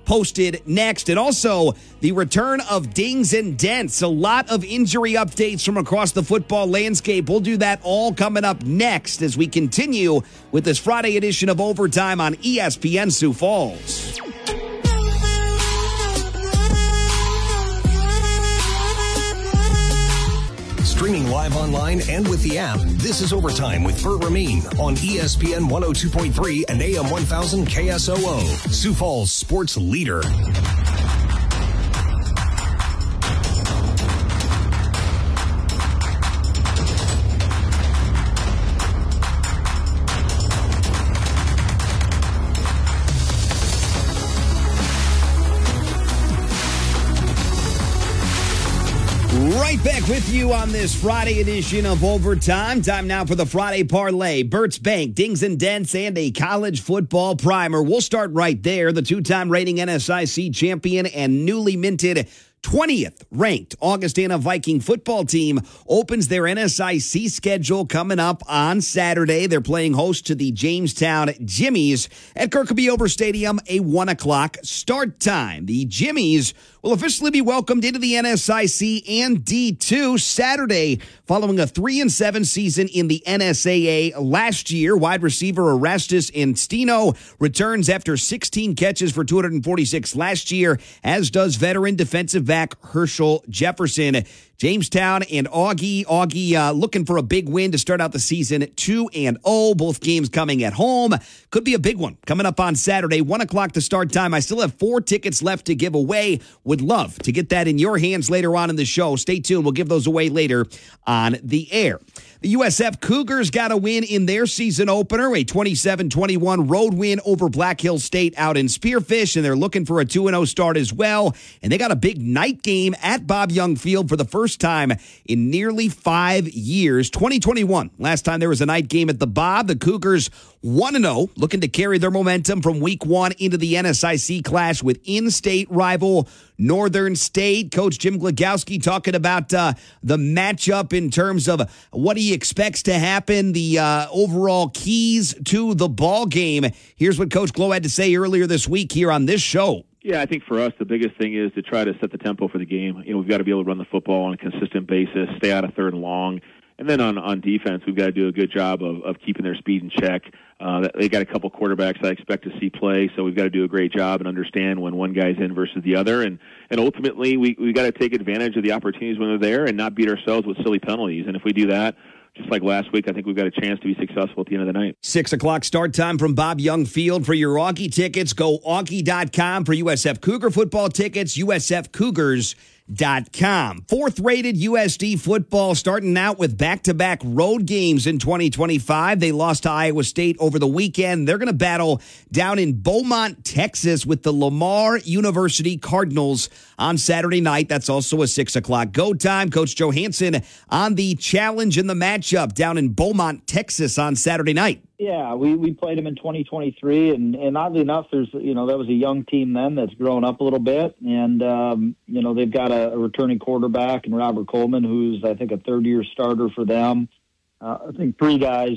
posted next. And also the return of dings and dents. A lot of injury updates from across the football landscape. We'll do that all coming up next as we continue with this Friday edition of Overtime on E S P N Sioux Falls. Streaming live online and with the app, this is Overtime with Burt Ramin on E S P N one oh two point three and A M one thousand K S O O, Sioux Falls sports leader. Right back with you on this Friday edition of Overtime. Time now for the Friday Parlay. Burt's Bank, Dings and Dents, and a college football primer. We'll start right there. The two-time reigning N S I C champion and newly minted twentieth ranked Augustana Viking football team opens their N S I C schedule coming up on Saturday. They're playing host to the Jamestown Jimmies at Kirkby Over Stadium, a one o'clock start time. The Jimmies will officially be welcomed into the N S I C and D two Saturday following a three and seven season in the N S A A last year. Wide receiver Erastus Instino returns after sixteen catches for two hundred forty-six last year, as does veteran defensive back Herschel Jefferson. Jamestown and Augie. Augie uh, looking for a big win to start out the season two and oh. Both games coming at home. Could be a big one coming up on Saturday, one o'clock to start time. I still have four tickets left to give away. Would love to get that in your hands later on in the show. Stay tuned. We'll give those away later on the air. The U S F Cougars got a win in their season opener, a twenty-seven twenty-one road win over Black Hill State out in Spearfish, and they're looking for a two and oh start as well. And they got a big night game at Bob Young Field for the first time in nearly five years. twenty twenty-one, last time there was a night game at the Bob. The Cougars one and oh, looking to carry their momentum from week one into the N S I C clash with in-state rival Northern State. Coach Jim Glagowski talking about uh, the matchup in terms of what he expects to happen, the uh, overall keys to the ball game. Here's what Coach Glow had to say earlier this week here on this show. Yeah, I think for us, the biggest thing is to try to set the tempo for the game. You know, we've got to be able to run the football on a consistent basis, stay out of third and long. And then on, on defense, we've got to do a good job of, of keeping their speed in check. Uh, they got a couple quarterbacks I expect to see play, so we've got to do a great job and understand when one guy's in versus the other. And, and ultimately, we we got to take advantage of the opportunities when they're there and not beat ourselves with silly penalties. And if we do that, just like last week, I think we've got a chance to be successful at the end of the night. Six o'clock start time from Bob Young Field. For your Augie tickets, go Augie dot com. For U S F Cougar football tickets, U S F Cougars dot com. Fourth-rated U S D football starting out with back-to-back road games in twenty twenty-five. They lost to Iowa State over the weekend. They're going to battle down in Beaumont, Texas with the Lamar University Cardinals on Saturday night. That's also a six o'clock go time. Coach Johansson on the challenge in the matchup down in Beaumont, Texas on Saturday night. Yeah, we, we played them in twenty twenty-three, and, and oddly enough, there's you know that was a young team then that's grown up a little bit, and um, you know they've got a, a returning quarterback in Robert Coleman, who's I think a third-year starter for them. Uh, I think three guys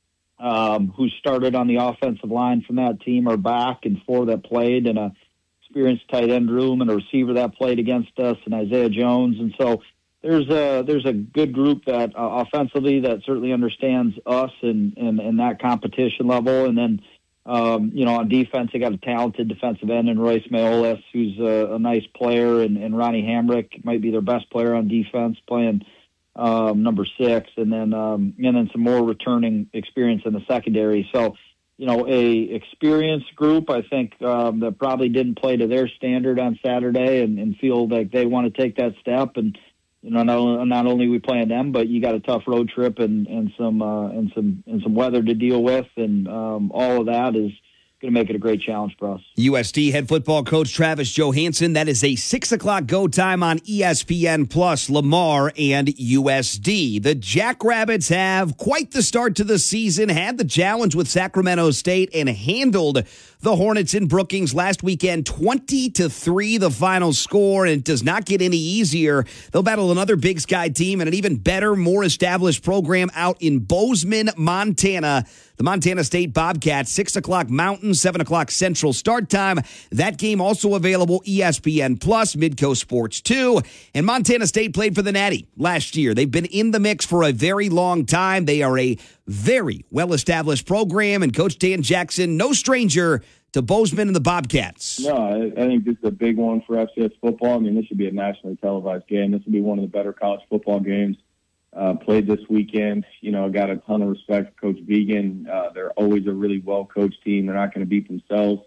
um, who started on the offensive line from that team are back, and four that played, and a experienced tight end room and a receiver that played against us, and Isaiah Jones, and so. There's a there's a good group that uh, offensively that certainly understands us and, and, and that competition level. And then, um, you know, on defense, they got a talented defensive end in Royce Mayolis, who's a, a nice player, and, and Ronnie Hamrick might be their best player on defense, playing um, number six, and then um, and then some more returning experience in the secondary. So, you know, a experienced group, I think, um, that probably didn't play to their standard on Saturday, and, and feel like they want to take that step. And You know, not, not only we playing them, but you got a tough road trip and, and some uh, and some and some weather to deal with, and um, all of that is going to make it a great challenge for us. U S D head football coach Travis Johansson. That is a six o'clock go time on E S P N Plus, Lamar and U S D. The Jackrabbits have quite the start to the season, had the challenge with Sacramento State and handled the Hornets in Brookings last weekend, twenty to three, the final score, and it does not get any easier. They'll battle another Big Sky team and an even better, more established program out in Bozeman, Montana. The Montana State Bobcats, six o'clock Mountain Mountain, seven o'clock Central start time. That game also available E S P N Plus, Midco Sports two. And Montana State played for the Natty last year. They've been in the mix for a very long time. They are a very well-established program, and Coach Dan Jackson, no stranger to Bozeman and the Bobcats. No, I, I think this is a big one for F C S football. I mean, this should be a nationally televised game. This will be one of the better college football games uh, played this weekend. You know, I got a ton of respect for Coach Vigen. Uh, they're always a really well-coached team. They're not going to beat themselves.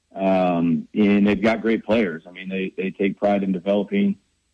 Um, and they've got great players. I mean, they, they take pride in developing,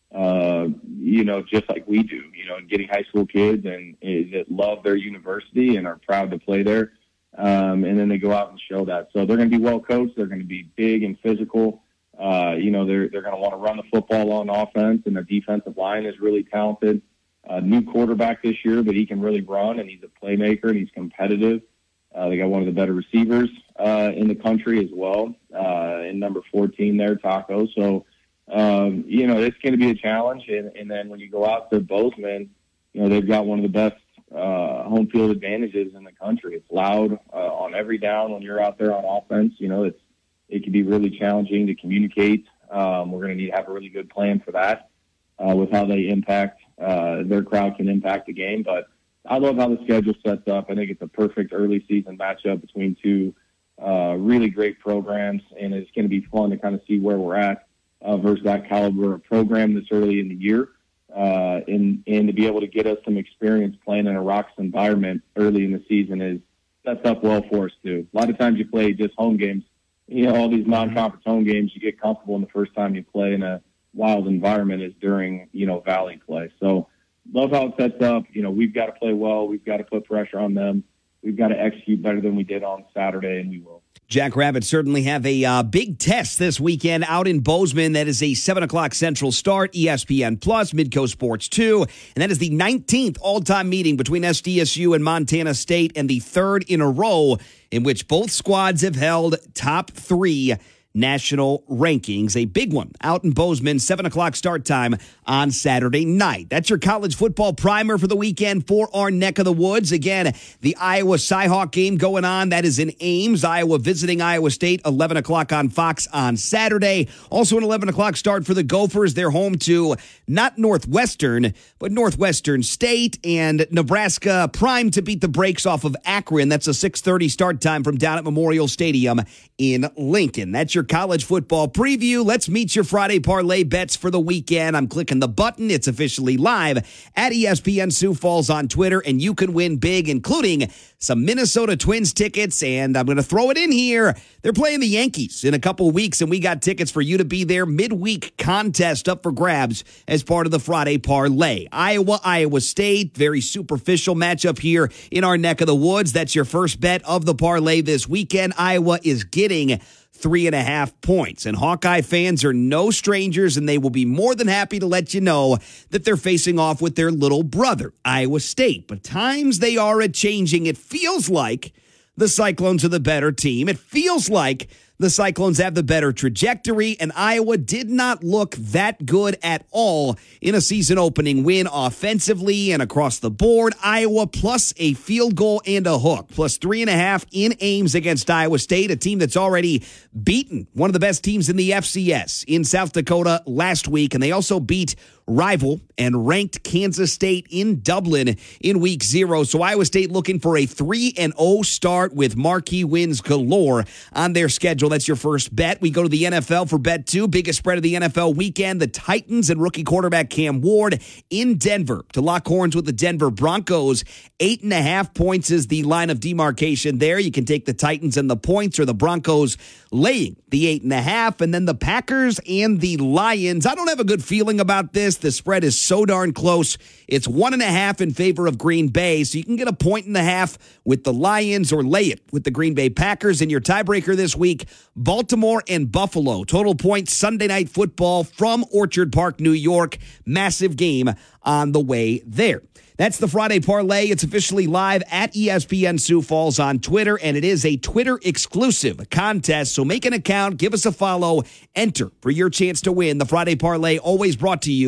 uh, you know, just like we do, you know, getting high school kids and uh, that love their university and are proud to play there. Um, and then they go out and show that. So they're going to be well coached. They're going to be big and physical. Uh, you know, they're they're going to want to run the football on offense, and their defensive line is really talented. Uh, new quarterback this year, but he can really run, and he's a playmaker, and he's competitive. Uh, they got one of the better receivers uh, in the country as well, uh, in number fourteen there, Taco. So, um, you know, it's going to be a challenge. And, and then when you go out to Bozeman, you know, they've got one of the best uh, home field advantages in the country. It's loud uh, on every down when you're out there on offense. You know, it's it can be really challenging to communicate. Um, we're going to need to have a really good plan for that uh, with how they impact, uh, their crowd can impact the game. But I love how the schedule sets up. I think it's a perfect early season matchup between two uh, really great programs, and it's going to be fun to kind of see where we're at uh, versus that caliber of program this early in the year. Uh, and, and to be able to get us some experience playing in a raucous environment early in the season is sets up well for us too. A lot of times you play just home games, you know, all these non-conference home games, you get comfortable in the first time you play in a wild environment is during, you know, Valley play. So love how it sets up. You know, we've got to play well. We've got to put pressure on them. We've got to execute better than we did on Saturday, and we will. Jackrabbits certainly have a uh, big test this weekend out in Bozeman. That is a seven o'clock Central start, E S P N Plus, Midco Sports two. And that is the nineteenth all-time meeting between S D S U and Montana State, and the third in a row in which both squads have held top three national rankings. A big one out in Bozeman, seven o'clock start time on Saturday night. That's your college football primer for the weekend for our neck of the woods. Again, the Iowa Cyhawk game going on. That is in Ames. Iowa visiting Iowa State, eleven o'clock on Fox on Saturday. Also an eleven o'clock start for the Gophers. They're home to not Northwestern, but Northwestern State, and Nebraska primed to beat the brakes off of Akron. That's a six thirty start time from down at Memorial Stadium in Lincoln. That's your college football preview. Let's meet your Friday parlay bets for the weekend. I'm clicking the button. It's officially live at E S P N Sioux Falls on Twitter, and you can win big, including some Minnesota Twins tickets. And I'm going to throw it in here. They're playing the Yankees in a couple weeks, and we got tickets for you to be there. Midweek contest up for grabs as part of the Friday parlay. Iowa, Iowa State, very superficial matchup here in our neck of the woods. That's your first bet of the parlay this weekend. Iowa is getting three and a half points. And Hawkeye fans are no strangers, and they will be more than happy to let you know that they're facing off with their little brother, Iowa State. But times they are a-changing. It feels like the Cyclones are the better team. It feels like the Cyclones have the better trajectory, and Iowa did not look that good at all in a season-opening win offensively and across the board. Iowa plus a field goal and a hook, plus three and a half in Ames against Iowa State, a team that's already beaten one of the best teams in the F C S in South Dakota last week, and they also beat rival and ranked Kansas State in Dublin in week zero. So Iowa State looking for a three and oh start with marquee wins galore on their schedule. That's your first bet. We go to the N F L for bet two. Biggest spread of the N F L weekend. The Titans and rookie quarterback Cam Ward in Denver to lock horns with the Denver Broncos. Eight and a half points is the line of demarcation there. You can take the Titans and the points, or the Broncos laying the eight and a half, and then the Packers and the Lions. I don't have a good feeling about this. The spread is so darn close. It's one and a half in favor of Green Bay, so you can get a point and a half with the Lions or lay it with the Green Bay Packers. And your tiebreaker this week, Baltimore and Buffalo. Total points, Sunday Night Football from Orchard Park, New York. Massive game on the way there. That's the Friday Parlay. It's officially live at E S P N Sioux Falls on Twitter, and it is a Twitter-exclusive contest. So make an account, give us a follow, enter for your chance to win. The Friday Parlay, always brought to you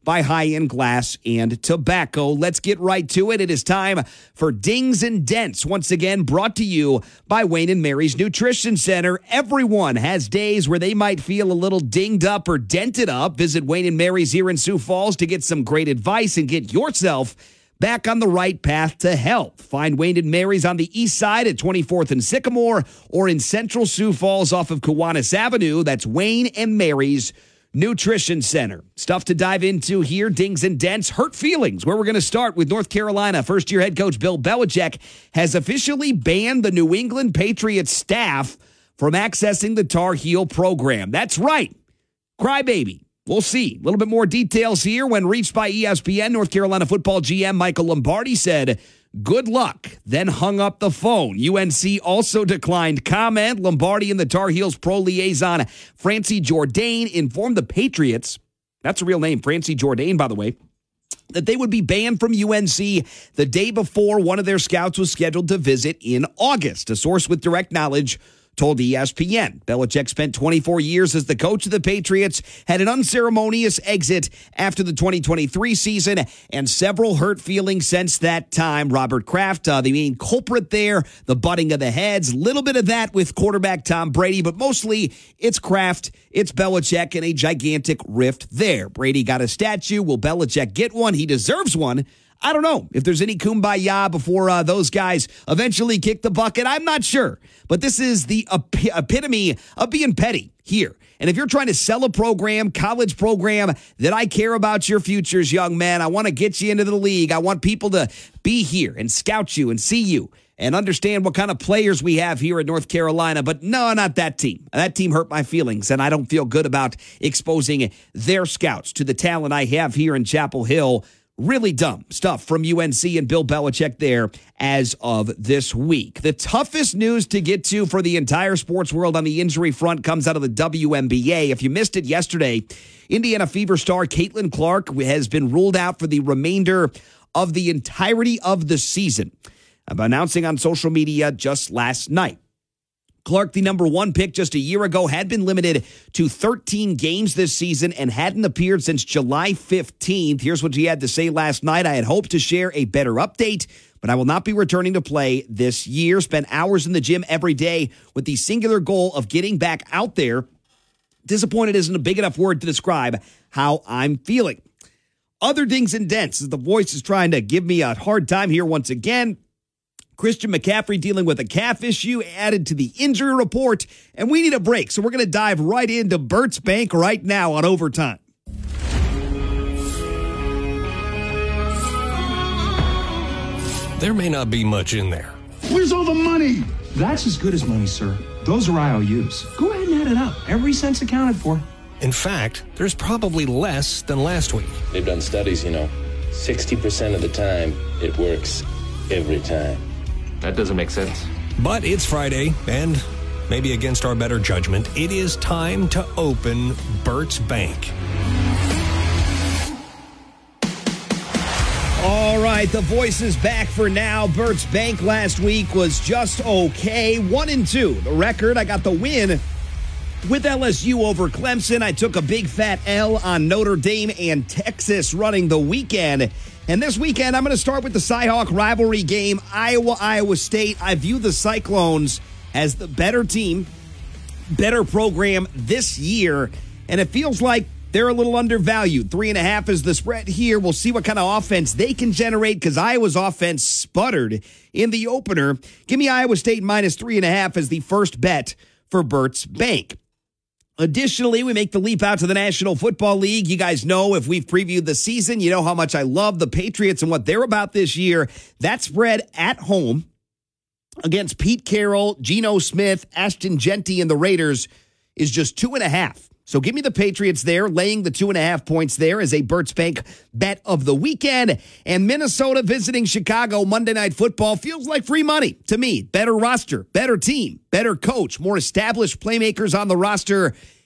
by High-End Glass and Tobacco. Let's get right to it. It is time for Dings and Dents, once again brought to you by Wayne and Mary's Nutrition Center. Everyone has days where they might feel a little dinged up or dented up. Visit Wayne and Mary's here in Sioux Falls to get some great advice and get yourself back on the right path to health. Find Wayne and Mary's on the east side at twenty-fourth and Sycamore, or in central Sioux Falls off of Kiwanis Avenue. That's Wayne and Mary's Nutrition Center. Stuff to dive into here, Dings and Dents. Hurt feelings, where we're going to start with North Carolina. First-year head coach Bill Belichick has officially banned the New England Patriots staff from accessing the Tar Heel program. That's right. Crybaby. We'll see. A little bit more details here. When reached by E S P N, North Carolina football G M Michael Lombardi said, "Good luck," then hung up the phone. U N C also declined comment. Lombardi and the Tar Heels pro liaison Francie Jourdain informed the Patriots, that's a real name, Francie Jourdain, by the way, that they would be banned from U N C the day before one of their scouts was scheduled to visit in August. A source with direct knowledge told E S P N. Belichick spent twenty-four years as the coach of the Patriots, had an unceremonious exit after the twenty twenty-three season, and several hurt feelings since that time. Robert Kraft, uh, the main culprit there, the butting of the heads, a little bit of that with quarterback Tom Brady, but mostly it's Kraft, it's Belichick, and a gigantic rift there. Brady got a statue. Will Belichick get one? He deserves one. I don't know if there's any kumbaya before uh, those guys eventually kick the bucket. I'm not sure. But this is the ep- epitome of being petty here. And if you're trying to sell a program, college program, that I care about your futures, young man, I want to get you into the league. I want people to be here and scout you and see you and understand what kind of players we have here in North Carolina. But no, not that team. That team hurt my feelings, and I don't feel good about exposing their scouts to the talent I have here in Chapel Hill. Really dumb stuff from U N C and Bill Belichick there as of this week. The toughest news to get to for the entire sports world on the injury front comes out of the W N B A. If you missed it yesterday, Indiana Fever star Caitlin Clark has been ruled out for the remainder of the entirety of the season, announcing on social media just last night. Clark, the number one pick just a year ago, had been limited to thirteen games this season and hadn't appeared since July fifteenth. Here's what he had to say last night. "I had hoped to share a better update, but I will not be returning to play this year. Spent hours in the gym every day with the singular goal of getting back out there. Disappointed isn't a big enough word to describe how I'm feeling." Other dings and dents, as the voice is trying to give me a hard time here once again. Christian McCaffrey dealing with a calf issue added to the injury report, and we need a break. So we're going to dive right into Bert's Bank right now on Overtime. There may not be much in there. Where's all the money? That's as good as money, sir. Those are I O Us. Go ahead and add it up. Every cent's accounted for. In fact, there's probably less than last week. They've done studies, you know. sixty percent of the time, it works every time. That doesn't make sense. But it's Friday, and maybe against our better judgment, it is time to open Bert's Bank. All right, the voice is back for now. Bert's Bank last week was just okay. One and two. The record, I got the win with L S U over Clemson. I took a big fat L on Notre Dame and Texas running the weekend. And this weekend, I'm going to start with the Cy-Hawk rivalry game, Iowa-Iowa State. I view the Cyclones as the better team, better program this year, and it feels like they're a little undervalued. Three and a half is the spread here. We'll see what kind of offense they can generate because Iowa's offense sputtered in the opener. Give me Iowa State minus three and a half as the first bet for Bert's Bank. Additionally, we make the leap out to the National Football League. You guys know if we've previewed the season, you know how much I love the Patriots and what they're about this year. That spread at home against Pete Carroll, Geno Smith, Ashton Genty, and the Raiders is just two and a half. So give me the Patriots there, laying the two and a half points there as a Bert's Bank bet of the weekend. And Minnesota visiting Chicago Monday Night Football feels like free money to me. Better roster, better team, better coach, more established playmakers on the roster.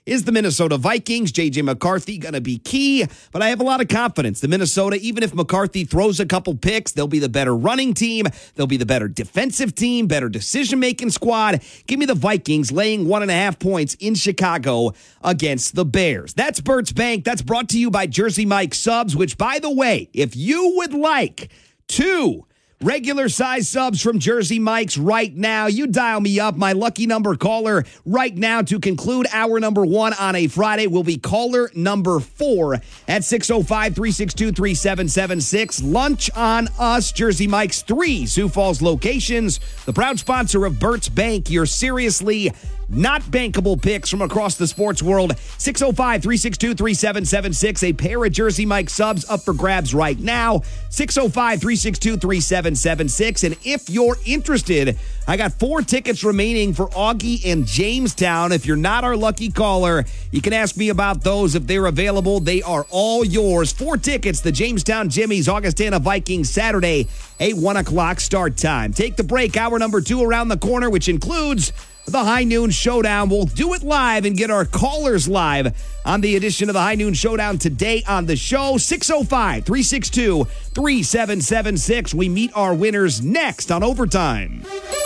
is the Minnesota Vikings. J J McCarthy going to be key, but I have a lot of confidence. The Minnesota, even if McCarthy throws a couple picks, they'll be the better running team. They'll be the better defensive team, better decision-making squad. Give me the Vikings laying one and a half points in Chicago against the Bears. That's Bert's Bank. That's brought to you by Jersey Mike Subs, which, by the way, if you would like two regular size subs from Jersey Mike's right now, you dial me up. My lucky number caller right now to conclude hour number one on a Friday will be caller number four at six oh five, three six two, three seven seven six. Lunch on us. Jersey Mike's three Sioux Falls locations. The proud sponsor of Bert's Bank. Your seriously not bankable picks from across the sports world. six oh five, three six two, three seven seven six. A pair of Jersey Mike subs up for grabs right now. six oh five, three six two, three seven seven six. And if you're interested, I got four tickets remaining for Augie and Jamestown. If you're not our lucky caller, you can ask me about those. If they're available, they are all yours. Four tickets, the Jamestown Jimmies, Augustana Vikings, Saturday, a one o'clock start time. Take the break. Hour number two around the corner, which includes the High Noon Showdown. We'll do it live and get our callers live on the edition of the High Noon Showdown today on the show. six oh five, three six two, three seven seven six. We meet our winners next on Overtime.